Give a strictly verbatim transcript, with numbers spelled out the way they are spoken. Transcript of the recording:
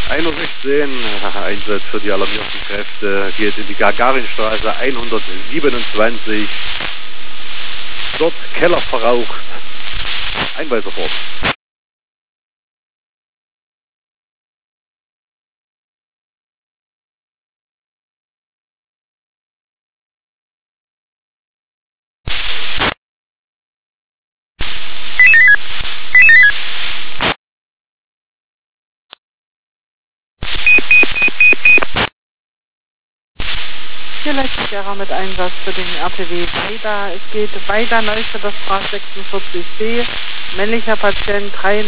ein Uhr sechzehn, Einsatz für die alarmierten Kräfte geht in die Gagarinstraße hundertsiebenundzwanzig. Dort Keller verraucht. Einweiser fort. Hier Lechtigera mit Einsatz für den R T W Weida. Es geht weiter Neustadt, das Straße sechsundvierzig b. Männlicher Patient drei